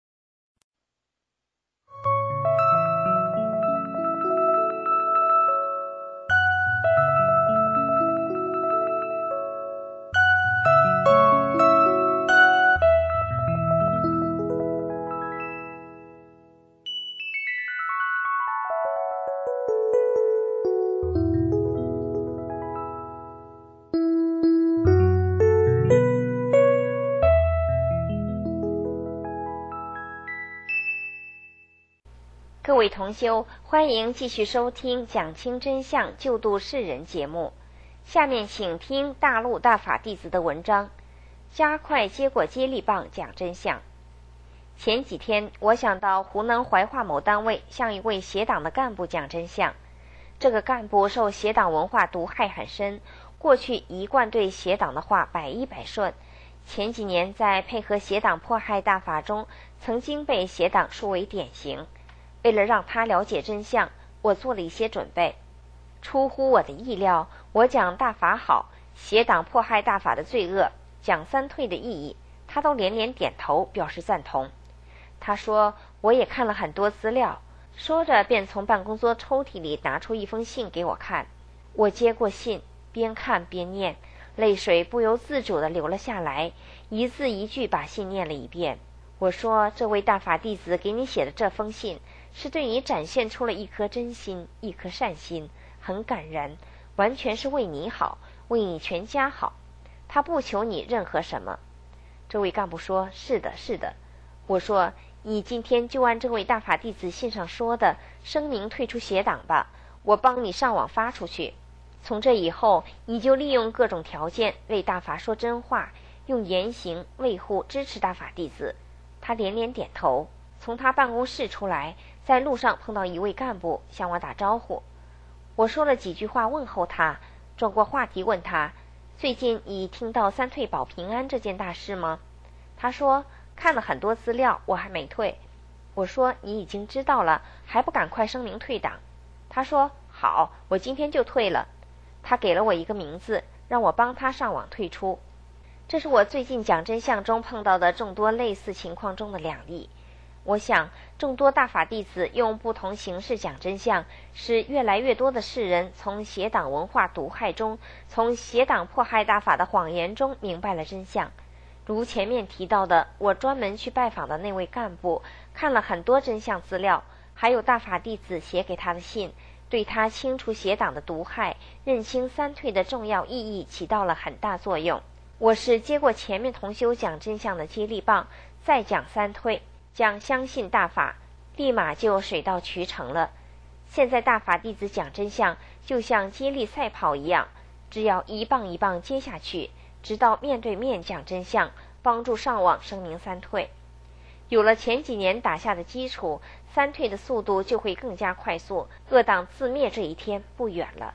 各位同修，欢迎继续收听讲清真相救度世人节目。下面请听大陆大法弟子的文章，加快接过接力棒讲真相。前几天我想到湖南怀化某单位向一位协党的干部讲真相。这个干部受协党文化毒害很深，过去一贯对协党的话百依百顺，前几年在配合协党迫害大法中曾经被协党树为典型。为了让他了解真相，我做了一些准备。出乎我的意料，我讲大法好，协党迫害大法的罪恶，讲三退的意义，他都连连点头表示赞同。他说我也看了很多资料，说着便从办公桌抽屉里拿出一封信给我看。我接过信，边看边念，泪水不由自主地流了下来，一字一句把信念了一遍。我说这位大法弟子给你写的这封信，是对你展现出了一颗真心，一颗善心，很感人，完全是为你好，为你全家好，他不求你任何什么。这位干部说是的是的。我说你今天就按这位大法弟子信上说的声明退出协党吧，我帮你上网发出去，从这以后你就利用各种条件为大法说真话，用言行维护支持大法弟子。他连连点头，从他办公室出来，在路上碰到一位干部向我打招呼。我说了几句话问候他，转过话题问他，最近你听到三退保平安这件大事吗？他说看了很多资料，我还没退。我说你已经知道了，还不赶快声明退党？他说好，我今天就退了。他给了我一个名字，让我帮他上网退出。这是我最近讲真相中碰到的众多类似情况中的两例。我想众多大法弟子用不同形式讲真相，使越来越多的世人从协党文化毒害中，从协党迫害大法的谎言中明白了真相。如前面提到的，我专门去拜访的那位干部看了很多真相资料，还有大法弟子写给他的信，对他清除协党的毒害，认清三退的重要意义起到了很大作用。我是接过前面同修讲真相的接力棒，再讲三退，讲相信大法，立马就水到渠成了。现在大法弟子讲真相就像接力赛跑一样，只要一棒一棒接下去，直到面对面讲真相，帮助上网声明三退。有了前几年打下的基础，三退的速度就会更加快速，恶党自灭这一天不远了。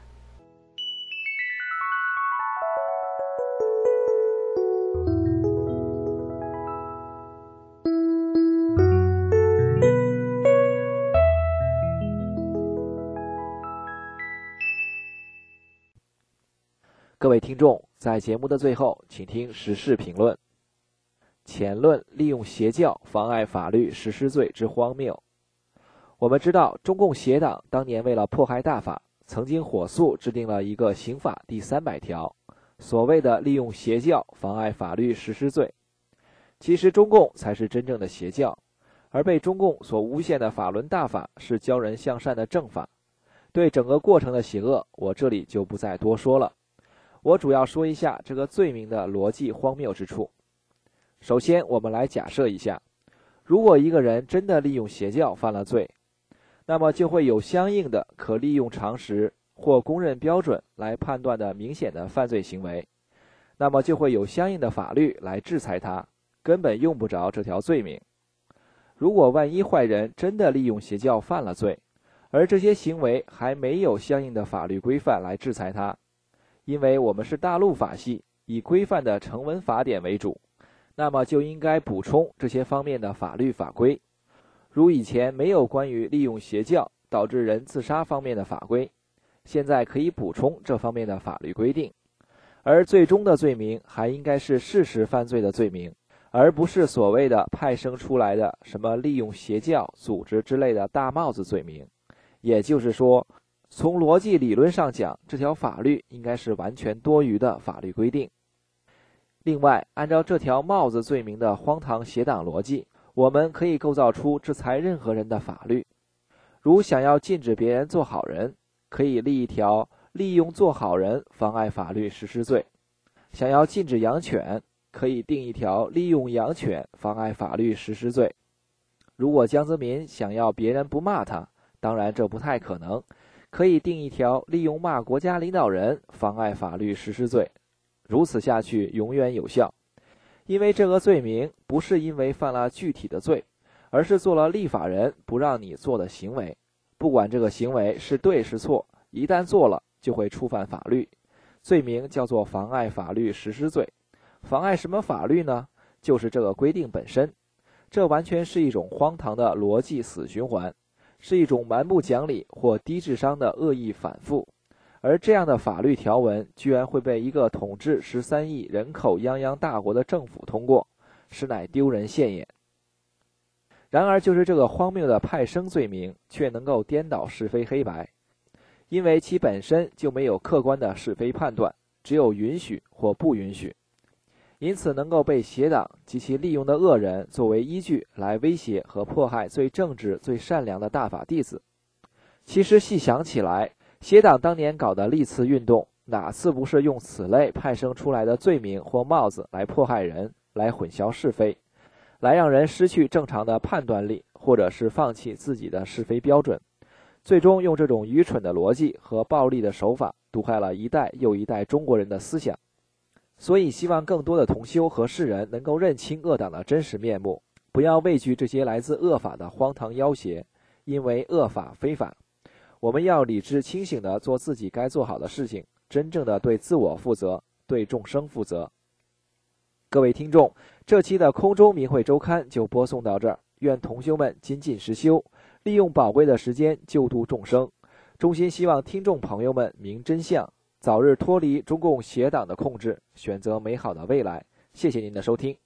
各位听众，在节目的最后，请听时事评论。前论利用邪教妨碍法律实施罪之荒谬。我们知道，中共邪党当年为了迫害大法，曾经火速制定了一个刑法第三百条，所谓的利用邪教妨碍法律实施罪。其实中共才是真正的邪教，而被中共所诬陷的法轮大法是教人向善的正法。对整个过程的邪恶，我这里就不再多说了。我主要说一下这个罪名的逻辑荒谬之处。首先，我们来假设一下，如果一个人真的利用邪教犯了罪，那么就会有相应的可利用常识或公认标准来判断的明显的犯罪行为，那么就会有相应的法律来制裁他，根本用不着这条罪名。如果万一坏人真的利用邪教犯了罪，而这些行为还没有相应的法律规范来制裁他，因为我们是大陆法系，以规范的成文法典为主，那么就应该补充这些方面的法律法规。如以前没有关于利用邪教导致人自杀方面的法规，现在可以补充这方面的法律规定。而最终的罪名还应该是事实犯罪的罪名，而不是所谓的派生出来的什么利用邪教组织之类的大帽子罪名。也就是说，从逻辑理论上讲，这条法律应该是完全多余的法律规定。另外，按照这条帽子罪名的荒唐邪党逻辑，我们可以构造出制裁任何人的法律。如想要禁止别人做好人，可以立一条利用做好人妨碍法律实施罪；想要禁止养犬，可以定一条利用养犬妨碍法律实施罪。如果江泽民想要别人不骂他，当然这不太可能，可以定一条利用骂国家领导人妨碍法律实施罪。如此下去永远有效，因为这个罪名不是因为犯了具体的罪，而是做了立法人不让你做的行为。不管这个行为是对是错，一旦做了就会触犯法律，罪名叫做妨碍法律实施罪。妨碍什么法律呢？就是这个规定本身。这完全是一种荒唐的逻辑死循环，是一种蛮不讲理或低智商的恶意反复。而这样的法律条文居然会被一个统治十三亿人口泱泱大国的政府通过，实乃丢人现眼。然而就是这个荒谬的派生罪名却能够颠倒是非黑白，因为其本身就没有客观的是非判断，只有允许或不允许，因此能够被邪党及其利用的恶人作为依据来威胁和迫害最正直最善良的大法弟子。其实细想起来，邪党当年搞的历次运动，哪次不是用此类派生出来的罪名或帽子来迫害人，来混淆是非，来让人失去正常的判断力，或者是放弃自己的是非标准，最终用这种愚蠢的逻辑和暴力的手法毒害了一代又一代中国人的思想。所以希望更多的同修和世人能够认清恶党的真实面目，不要畏惧这些来自恶法的荒唐要挟，因为恶法非法。我们要理智清醒地做自己该做好的事情，真正的对自我负责，对众生负责。各位听众，这期的空中明慧周刊就播送到这儿，愿同修们精进实修，利用宝贵的时间救度众生。衷心希望听众朋友们明真相，早日脱离中共邪党的控制，选择美好的未来。谢谢您的收听。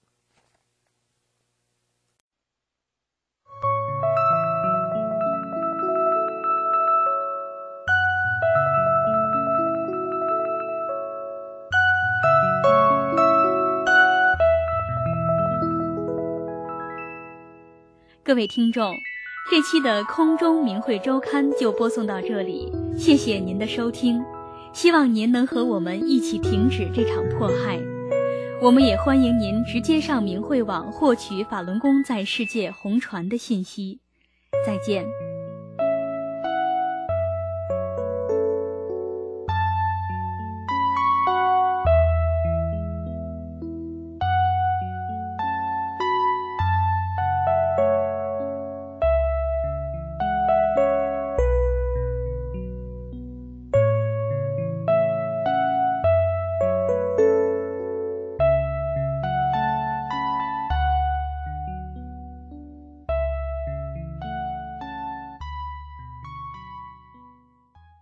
各位听众，这期的空中明慧周刊就播送到这里，谢谢您的收听，希望您能和我们一起停止这场迫害。我们也欢迎您直接上明慧网获取法轮功在世界红传的信息。再见。